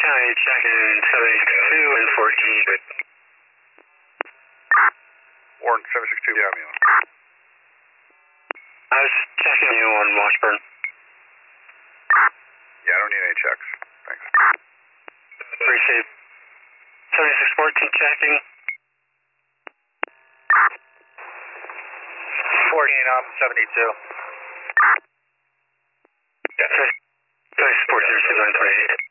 County checking 762 and 14. Warren 762, yeah, me on. I was checking you on Washburn. Yeah, I don't need any checks. Thanks. Received. 7614 checking. 14 up, 72. 7614 received on 28.